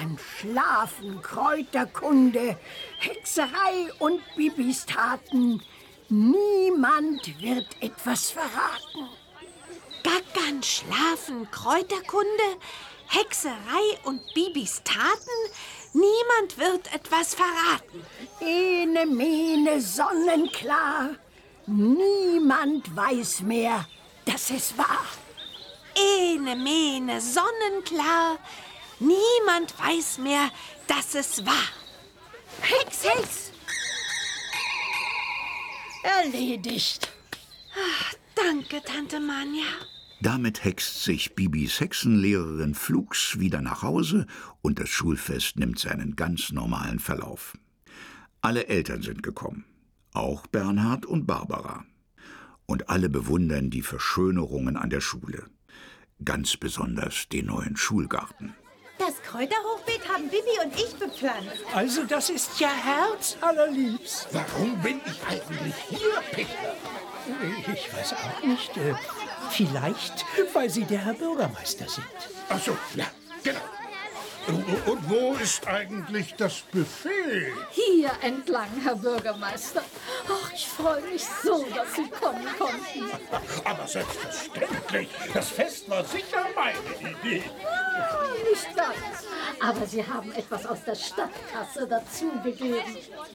kann schlafen, Kräuterkunde, Hexerei und Bibis Taten. Niemand wird etwas verraten. Gackern, Schlafen, Kräuterkunde, Hexerei und Bibis Taten? Niemand wird etwas verraten. Ene, mene, sonnenklar. Niemand weiß mehr, dass es war. Ene, mene, sonnenklar. Niemand weiß mehr, dass es war. Hex, Hex! Erledigt. Danke, Tante Manja. Damit hext sich Bibis Hexenlehrerin flugs wieder nach Hause und das Schulfest nimmt seinen ganz normalen Verlauf. Alle Eltern sind gekommen, auch Bernhard und Barbara. Und alle bewundern die Verschönerungen an der Schule. Ganz besonders den neuen Schulgarten. Das Kräuterhochbeet haben Bibi und ich bepflanzt. Also das ist ja herzallerliebst. Warum bin ich eigentlich hier, Peter? Ich weiß auch nicht. Vielleicht, weil Sie der Herr Bürgermeister sind. Ach so, ja, genau. Und wo ist eigentlich das Buffet? Hier entlang, Herr Bürgermeister. Ach, ich freue mich so, dass Sie kommen konnten. Aber selbstverständlich. Das Fest war sicher meine Idee. Nicht ganz. Aber Sie haben etwas aus der Stadtkasse dazugegeben.